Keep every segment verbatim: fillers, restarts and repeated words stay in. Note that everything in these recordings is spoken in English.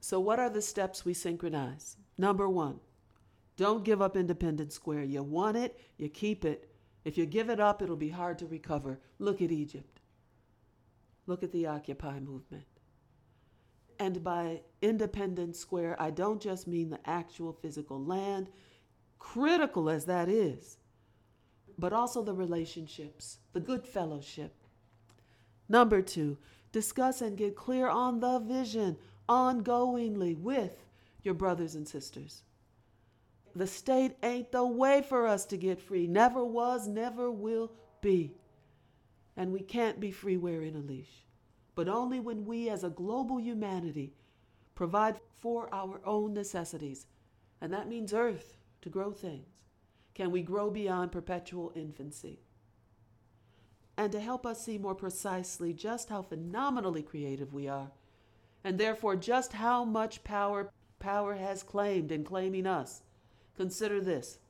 So what are the steps we synchronize? Number one, don't give up Independence Square. You want it, you keep it. If you give it up, it'll be hard to recover. Look at Egypt. Look at the Occupy movement. And by Independence Square, I don't just mean the actual physical land, critical as that is, but also the relationships, the good fellowship. Number two, discuss and get clear on the vision ongoingly with your brothers and sisters. The state ain't the way for us to get free. Never was, never will be. And we can't be free wearing a leash. But only when we as a global humanity provide for our own necessities, and that means earth to grow things, can we grow beyond perpetual infancy. And to help us see more precisely just how phenomenally creative we are, and therefore just how much power power has claimed in claiming us, consider this.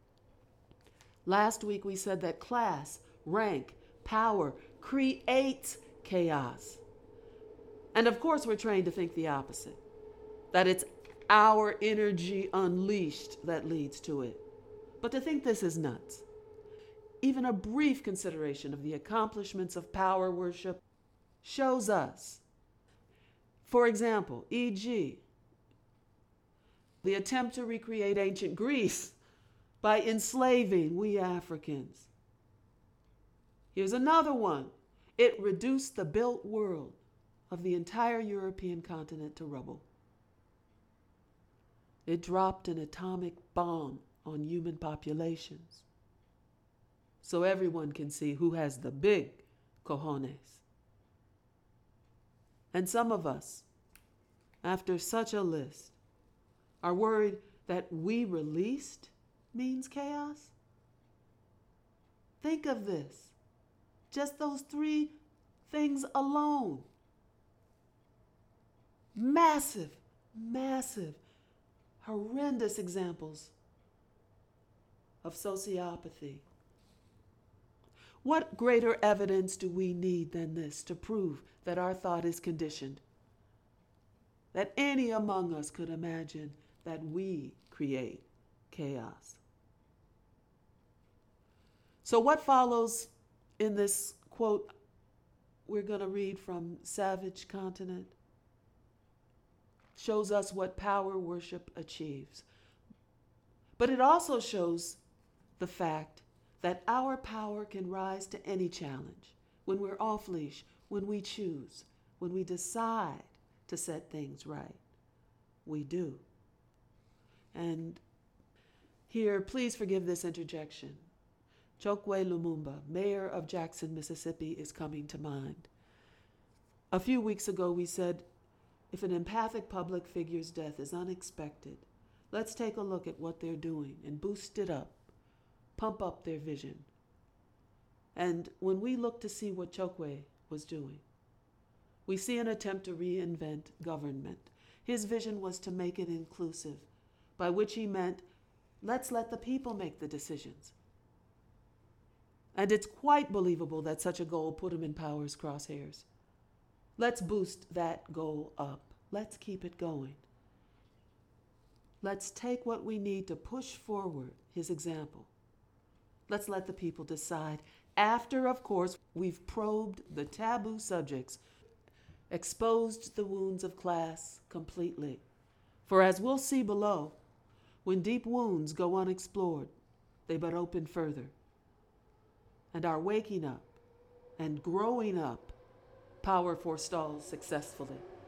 Last week we said that class, rank, power creates chaos. And of course we're trained to think the opposite, that it's our energy unleashed that leads to it. But to think this is nuts. Even a brief consideration of the accomplishments of power worship shows us. For example, for example, the attempt to recreate ancient Greece by enslaving we Africans. Here's another one. It reduced the built world of the entire European continent to rubble. It dropped an atomic bomb on human populations, so everyone can see who has the big cojones. And some of us, after such a list, are worried that we released means chaos. Think of this. Just those three things alone. Massive, massive, horrendous examples of sociopathy. What greater evidence do we need than this to prove that our thought is conditioned? That any among us could imagine that we create chaos. So what follows in this quote we're going to read from Savage Continent shows us what power worship achieves. But it also shows the fact that our power can rise to any challenge when we're off leash, when we choose, when we decide to set things right. We do. And here, please forgive this interjection. Chokwe Lumumba, mayor of Jackson, Mississippi, is coming to mind. A few weeks ago, we said, if an empathic public figure's death is unexpected, let's take a look at what they're doing and boost it up, pump up their vision. And when we look to see what Chokwe was doing, we see an attempt to reinvent government. His vision was to make it inclusive, by which he meant, let's let the people make the decisions. And it's quite believable that such a goal put him in power's crosshairs. Let's boost that goal up. Let's keep it going. Let's take what we need to push forward his example. Let's let the people decide. After, of course, we've probed the taboo subjects, exposed the wounds of class completely. For as we'll see below, when deep wounds go unexplored, they but open further. And our waking up and growing up, power forestalls successfully.